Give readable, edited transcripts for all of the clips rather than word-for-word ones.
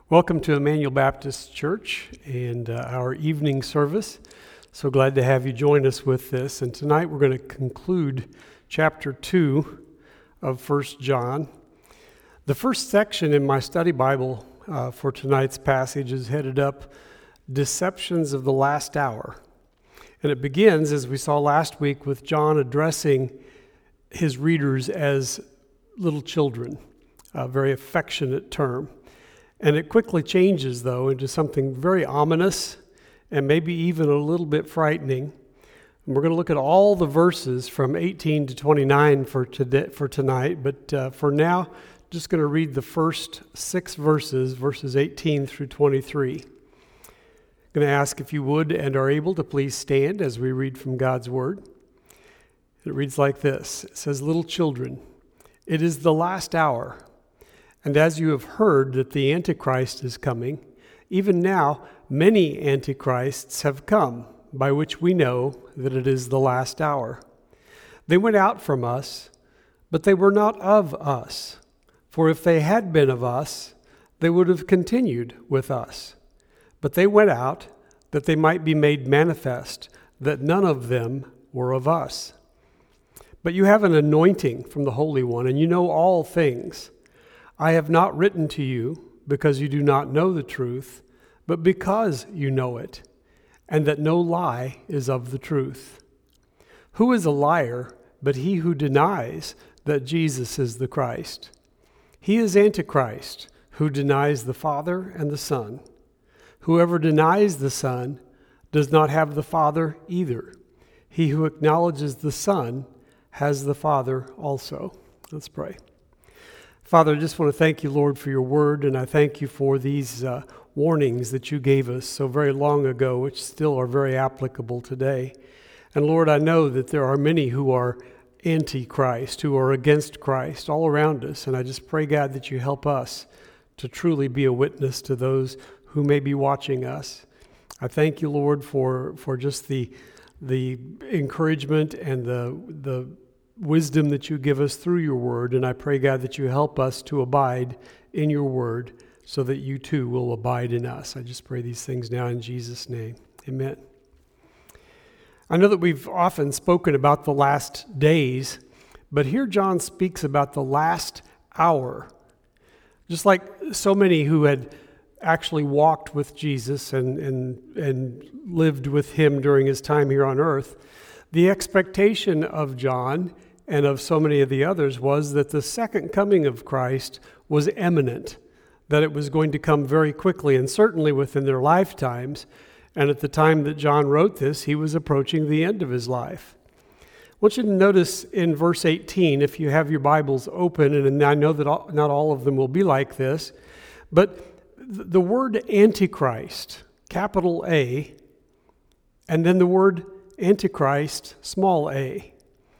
Welcome to Emmanuel Baptist Church and our evening service. So glad to have you join us with this. And tonight we're going to conclude chapter 2 of 1 John. The first section in my study Bible for tonight's passage is headed up Deceptions of the Last Hour. And it begins, as we saw last week, with John addressing his readers as little children, a very affectionate term. And it quickly changes, though, into something very ominous and maybe even a little bit frightening. And we're going to look at all the verses from 18 to 29 for tonight. But for now, just going to read the first 6 verses, verses 18 through 23. I'm going to ask if you would and are able to please stand as we read from God's Word. It reads like this. It says, "Little children, it is the last hour. And as you have heard that the Antichrist is coming, even now many Antichrists have come, by which we know that it is the last hour. They went out from us, but they were not of us. For if they had been of us, they would have continued with us. But they went out, that they might be made manifest, that none of them were of us. But you have an anointing from the Holy One, and you know all things. I have not written to you because you do not know the truth, but because you know it, and that no lie is of the truth. Who is a liar but he who denies that Jesus is the Christ? He is Antichrist, who denies the Father and the Son. Whoever denies the Son does not have the Father either. He who acknowledges the Son has the Father also." Let's pray. Father, I just want to thank you, Lord, for your word, and I thank you for these warnings that you gave us so very long ago, which still are very applicable today. And Lord, I know that there are many who are anti-Christ, who are against Christ all around us, and I just pray, God, that you help us to truly be a witness to those who may be watching us. I thank you, Lord, for just the encouragement and the wisdom that you give us through your word, and I pray, God, that you help us to abide in your word so that you too will abide in us. I just pray these things now in Jesus' name. Amen. I know that we've often spoken about the last days, but here John speaks about the last hour. Just like so many who had actually walked with Jesus and lived with him during his time here on earth, the expectation of John and of so many of the others was that the second coming of Christ was imminent, that it was going to come very quickly and certainly within their lifetimes. And at the time that John wrote this, he was approaching the end of his life. I want you to notice in verse 18, if you have your Bibles open, and I know that not all of them will be like this, but the word Antichrist, capital A, and then the word Antichrist, small a.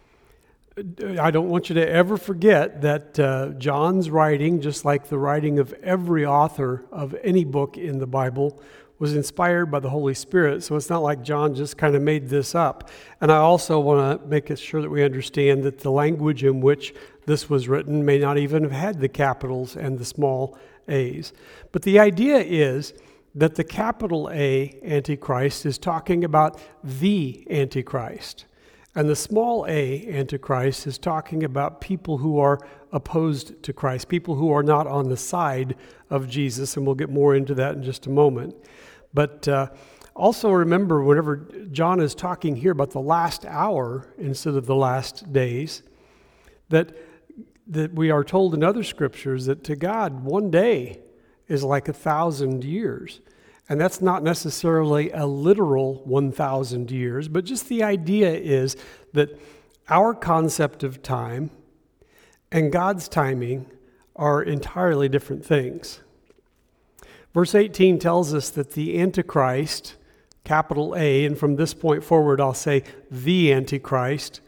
I don't want you to ever forget that John's writing, just like the writing of every author of any book in the Bible, was inspired by the Holy Spirit. So it's not like John just kind of made this up. And I also want to make sure that we understand that the language in which this was written may not even have had the capitals and the small a's. But the idea is that the capital A, Antichrist, is talking about the Antichrist. And the small a, Antichrist, is talking about people who are opposed to Christ, people who are not on the side of Jesus, and we'll get more into that in just a moment. But also remember, whenever John is talking here about the last hour instead of the last days, that we are told in other scriptures that to God, one day is like 1,000 years. And that's not necessarily a literal 1,000 years, but just the idea is that our concept of time and God's timing are entirely different things. Verse 18 tells us that the Antichrist, capital A, and from this point forward I'll say the Antichrist,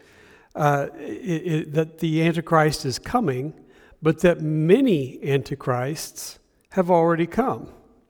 that the Antichrist is coming, but that many Antichrists have already come.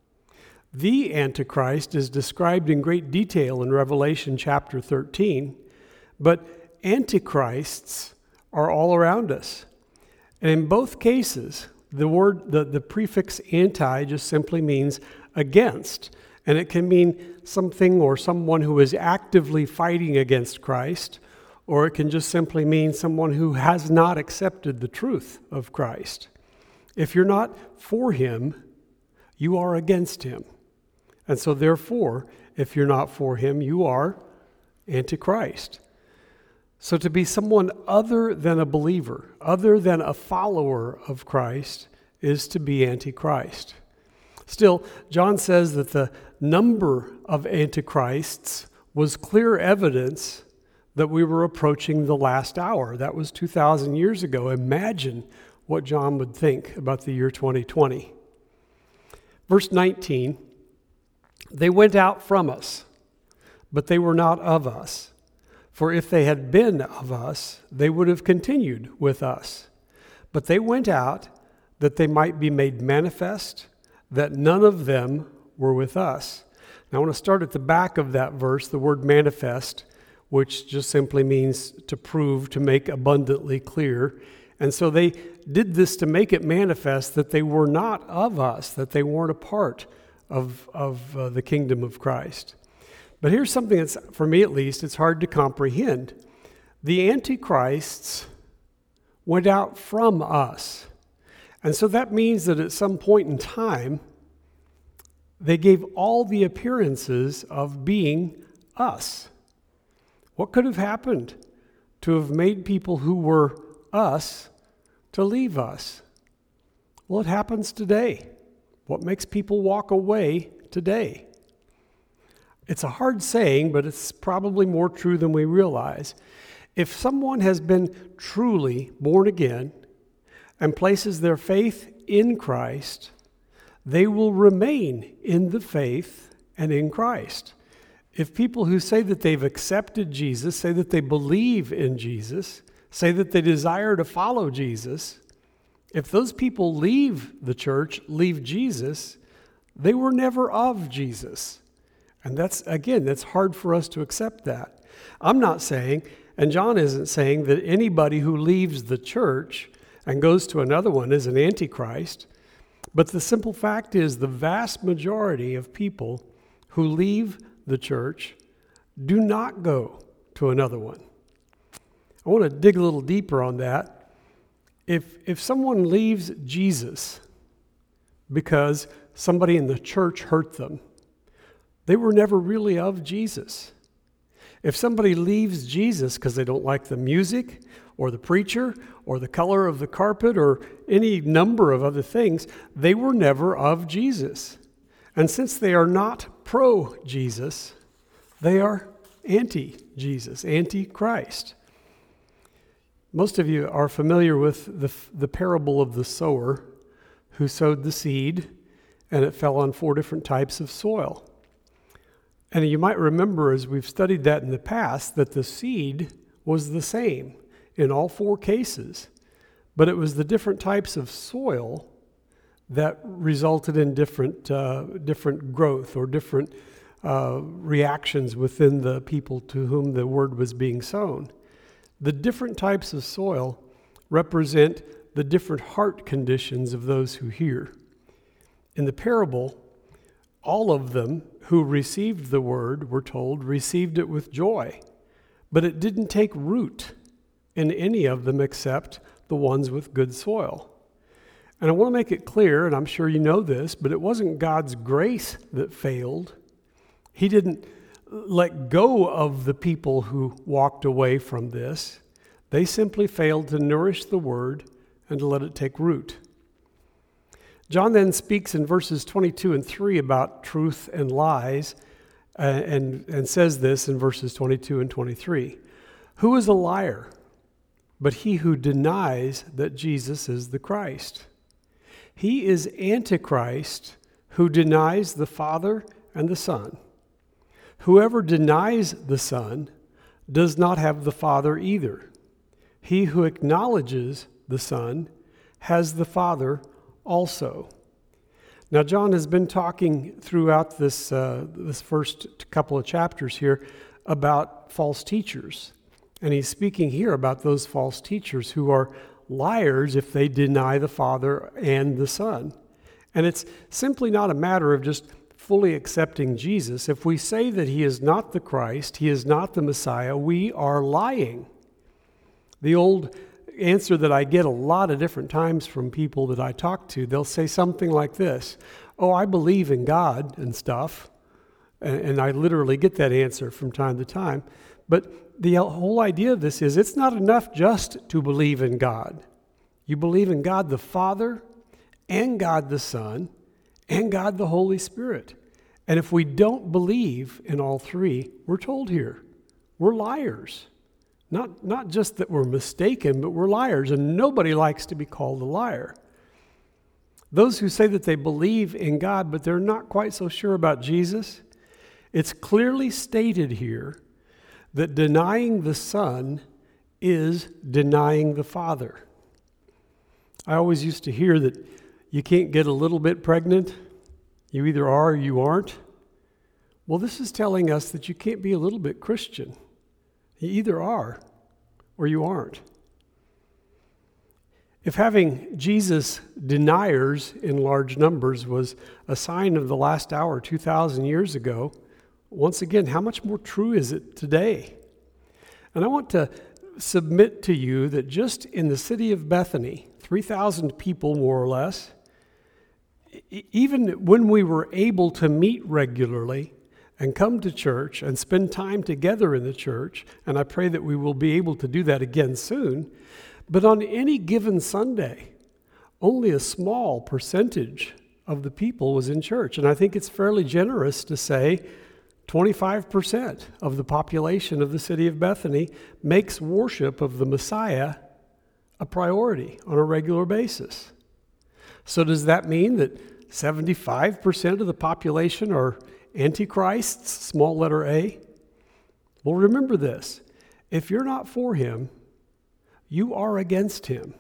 The Antichrist is described in great detail in Revelation chapter 13, but Antichrists are all around us. And in both cases, The prefix anti just simply means against, and it can mean something or someone who is actively fighting against Christ, or it can just simply mean someone who has not accepted the truth of Christ. If you're not for him, you are against him. And so therefore, if you're not for him, you are antichrist. So to be someone other than a believer, other than a follower of Christ, is to be antichrist. Still, John says that the number of antichrists was clear evidence that we were approaching the last hour. That was 2,000 years ago. Imagine what John would think about the year 2020. Verse 19, they went out from us, but they were not of us. For if they had been of us, they would have continued with us. But they went out that they might be made manifest, that none of them were with us. Now I want to start at the back of that verse, the word manifest, which just simply means to prove, to make abundantly clear. And so they did this to make it manifest that they were not of us, that they weren't a part of the kingdom of Christ. But here's something that's, for me at least, it's hard to comprehend. The antichrists went out from us. And so that means that at some point in time, they gave all the appearances of being us. What could have happened to have made people who were us to leave us? Well, it happens today. What makes people walk away today? It's a hard saying, but it's probably more true than we realize. If someone has been truly born again and places their faith in Christ, they will remain in the faith and in Christ. If people who say that they've accepted Jesus, say that they believe in Jesus, say that they desire to follow Jesus, if those people leave the church, leave Jesus, they were never of Jesus. And that's hard for us to accept that. I'm not saying, and John isn't saying, that anybody who leaves the church and goes to another one is an antichrist. But the simple fact is the vast majority of people who leave the church do not go to another one. I want to dig a little deeper on that. If someone leaves Jesus because somebody in the church hurt them, they were never really of Jesus. If somebody leaves Jesus because they don't like the music or the preacher or the color of the carpet or any number of other things, they were never of Jesus. And since they are not pro-Jesus, they are anti-Jesus, anti-Christ. Most of you are familiar with the parable of the sower who sowed the seed, and it fell on 4 different types of soil. And you might remember, as we've studied that in the past, that the seed was the same in all 4 cases, but it was the different types of soil that resulted in different growth or different reactions within the people to whom the word was being sown. The different types of soil represent the different heart conditions of those who hear. In the parable, all of them who received the word, we're told, received it with joy, but it didn't take root in any of them except the ones with good soil. And I want to make it clear, and I'm sure you know this, but it wasn't God's grace that failed. He didn't let go of the people who walked away from this. They simply failed to nourish the word and to let it take root. John then speaks in verses 22 and 3 about truth and lies, and says this in verses 22 and 23. Who is a liar but he who denies that Jesus is the Christ? He is Antichrist who denies the Father and the Son. Whoever denies the Son does not have the Father either. He who acknowledges the Son has the Father also. Now, John has been talking throughout this first couple of chapters here about false teachers. And he's speaking here about those false teachers who are liars if they deny the Father and the Son. And it's simply not a matter of just fully accepting Jesus. If we say that he is not the Christ, he is not the Messiah, we are lying. The old answer that I get a lot of different times from people that I talk to, they'll say something like this: "Oh, I believe in God and stuff." And I literally get that answer from time to time. But the whole idea of this is it's not enough just to believe in God. You believe in God the Father and God the Son and God the Holy Spirit. And if we don't believe in all three, we're told here, we're liars. Not just that we're mistaken, but we're liars, and nobody likes to be called a liar. Those who say that they believe in God, but they're not quite so sure about Jesus, it's clearly stated here that denying the Son is denying the Father. I always used to hear that you can't get a little bit pregnant. You either are or you aren't. Well, this is telling us that you can't be a little bit Christian. You either are or you aren't. If having Jesus deniers in large numbers was a sign of the last hour 2,000 years ago, once again, how much more true is it today? And I want to submit to you that just in the city of Bethany, 3,000 people more or less, even when we were able to meet regularly and come to church and spend time together in the church, and I pray that we will be able to do that again soon, but on any given Sunday, only a small percentage of the people was in church. And I think it's fairly generous to say 25% of the population of the city of Bethany makes worship of the Messiah a priority on a regular basis. So does that mean that 75% of the population are antichrists, small letter A? Well, remember this. If you're not for him, you are against him.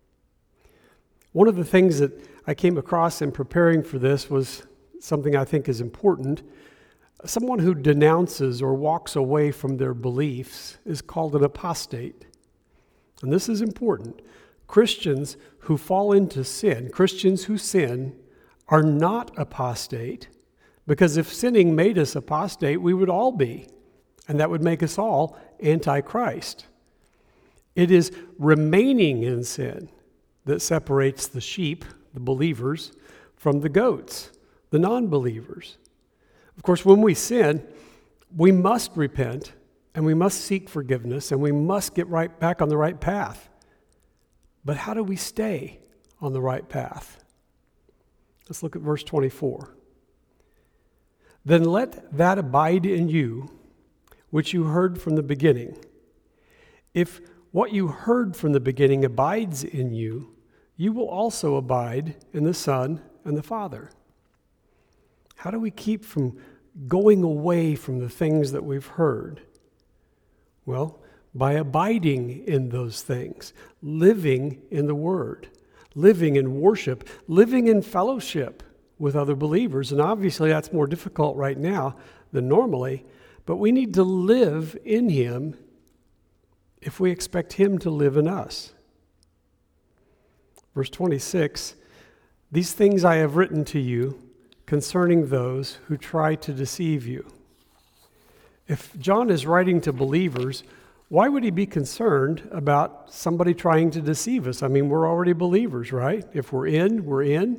One of the things that I came across in preparing for this was something I think is important. Someone who denounces or walks away from their beliefs is called an apostate. And this is important. Christians who fall into sin, Christians who sin, are not apostate, because if sinning made us apostate, we would all be, and that would make us all antichrist. It is remaining in sin that separates the sheep, the believers, from the goats, the non-believers. Of course, when we sin, we must repent, and we must seek forgiveness, and we must get right back on the right path. But how do we stay on the right path? Let's look at verse 24. Then let that abide in you, which you heard from the beginning. If what you heard from the beginning abides in you, you will also abide in the Son and the Father. How do we keep from going away from the things that we've heard? Well, by abiding in those things, living in the Word, living in worship, living in fellowship with other believers. And obviously that's more difficult right now than normally, but we need to live in him if we expect him to live in us. Verse 26, these things I have written to you concerning those who try to deceive you. If John is writing to believers, why would he be concerned about somebody trying to deceive us? I mean, we're already believers, right? If we're in, we're in.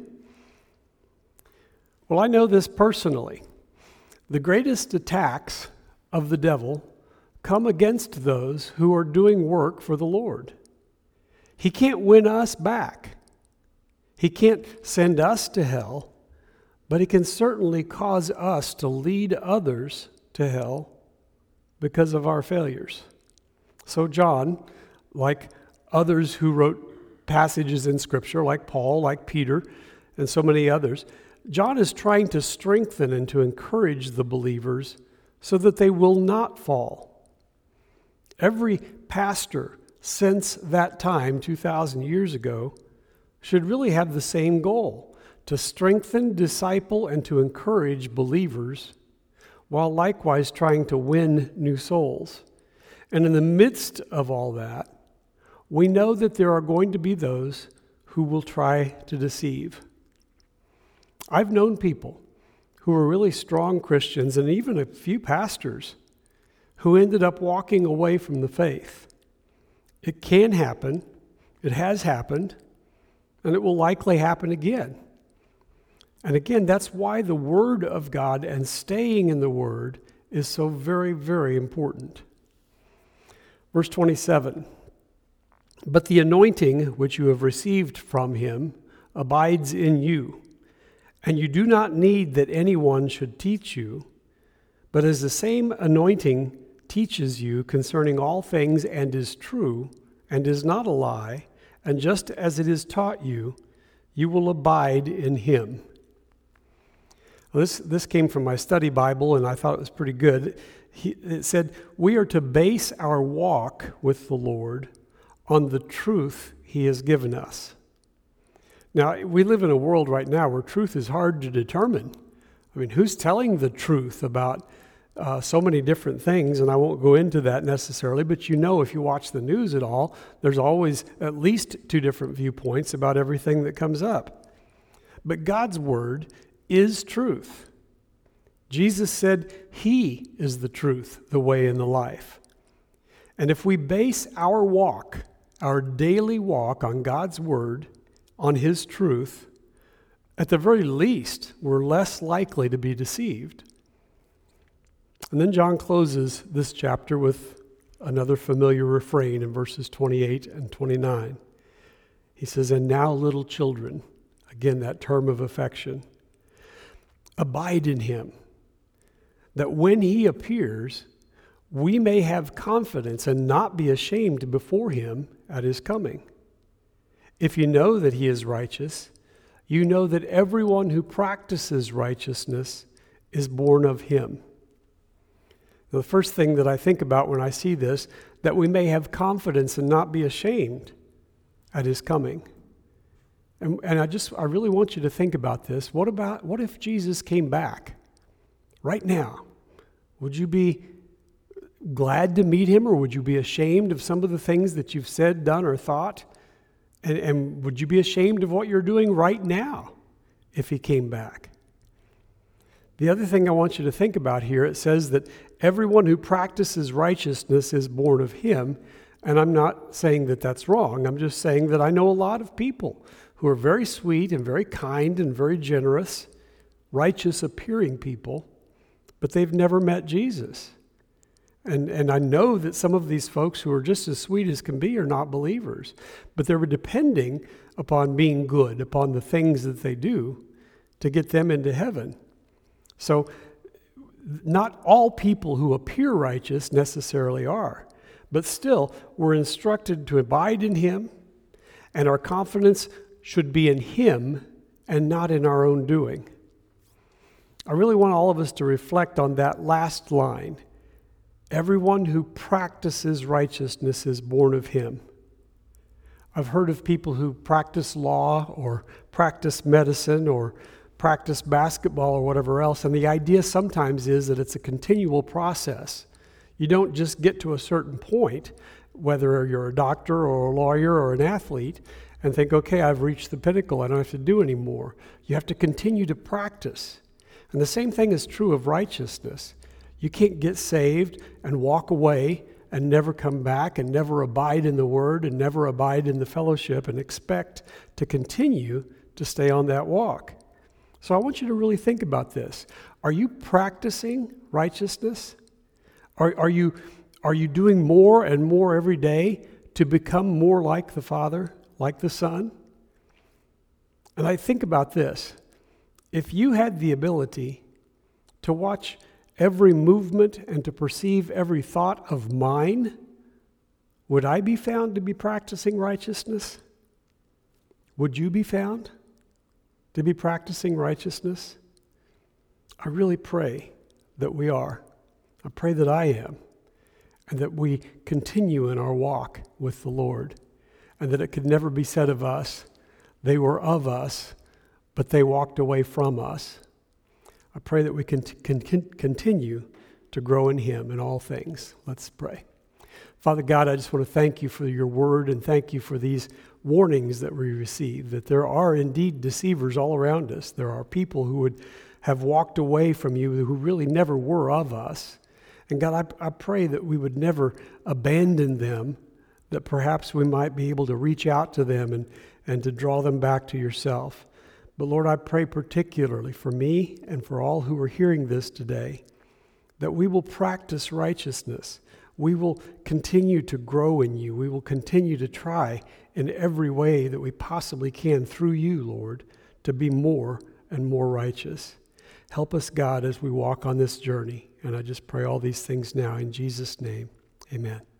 Well, I know this personally. The greatest attacks of the devil come against those who are doing work for the Lord. He can't win us back. He can't send us to hell, but he can certainly cause us to lead others to hell because of our failures. So John, like others who wrote passages in Scripture, like Paul, like Peter, and so many others, John is trying to strengthen and to encourage the believers so that they will not fall. Every pastor since that time, 2,000 years ago, should really have the same goal, to strengthen, disciple, and to encourage believers, while likewise trying to win new souls. And in the midst of all that, we know that there are going to be those who will try to deceive. I've known people who were really strong Christians, and even a few pastors, who ended up walking away from the faith. It can happen, it has happened, and it will likely happen again. And again, that's why the Word of God and staying in the Word is so very, very important. Verse 27, "But the anointing which you have received from him abides in you, and you do not need that anyone should teach you, but as the same anointing teaches you concerning all things and is true and is not a lie, and just as it is taught you, you will abide in him." Well, this came from my study Bible, and I thought it was pretty good. It said, we are to base our walk with the Lord on the truth he has given us. Now, we live in a world right now where truth is hard to determine. I mean, who's telling the truth about so many different things? And I won't go into that necessarily, but you know, if you watch the news at all, there's always at least two different viewpoints about everything that comes up. But God's word is truth. Jesus said he is the truth, the way, and the life. And if we base our walk, our daily walk, on God's word, on his truth, at the very least, we're less likely to be deceived. And then John closes this chapter with another familiar refrain in verses 28 and 29. He says, "And now, little children," again, that term of affection, "abide in him, that when he appears, we may have confidence and not be ashamed before him at his coming. If you know that he is righteous, you know that everyone who practices righteousness is born of him." Now, the first thing that I think about when I see this, that we may have confidence and not be ashamed at his coming. And I really want you to think about this. What if Jesus came back right now? Would you be glad to meet him, or would you be ashamed of some of the things that you've said, done, or thought? And would you be ashamed of what you're doing right now if he came back? The other thing I want you to think about here, it says that everyone who practices righteousness is born of him. And I'm not saying that that's wrong. I'm just saying that I know a lot of people who are very sweet and very kind and very generous, righteous appearing people, but they've never met Jesus. And I know that some of these folks who are just as sweet as can be are not believers, but they were depending upon being good, upon the things that they do to get them into heaven. So not all people who appear righteous necessarily are, but still we're instructed to abide in him, and our confidence should be in him and not in our own doing. I really want all of us to reflect on that last line. Everyone who practices righteousness is born of him. I've heard of people who practice law or practice medicine or practice basketball or whatever else, and the idea sometimes is that it's a continual process. You don't just get to a certain point, whether you're a doctor or a lawyer or an athlete, and think, okay, I've reached the pinnacle, I don't have to do anymore. You have to continue to practice. And the same thing is true of righteousness. You can't get saved and walk away and never come back and never abide in the Word and never abide in the fellowship and expect to continue to stay on that walk. So I want you to really think about this. Are you practicing righteousness? Are you doing more and more every day to become more like the Father, like the Son? And I think about this. If you had the ability to watch every movement and to perceive every thought of mine, would I be found to be practicing righteousness? Would you be found to be practicing righteousness? I really pray that we are. I pray that I am, and that we continue in our walk with the Lord, and that it could never be said of us, they were of us, but they walked away from us. I pray that we can continue to grow in him in all things. Let's pray. Father God, I just want to thank you for your word and thank you for these warnings that we receive, that there are indeed deceivers all around us. There are people who would have walked away from you who really never were of us. And God, I pray that we would never abandon them, that perhaps we might be able to reach out to them and to draw them back to yourself. But Lord, I pray particularly for me and for all who are hearing this today, that we will practice righteousness. We will continue to grow in you. We will continue to try in every way that we possibly can through you, Lord, to be more and more righteous. Help us, God, as we walk on this journey. And I just pray all these things now in Jesus' name. Amen.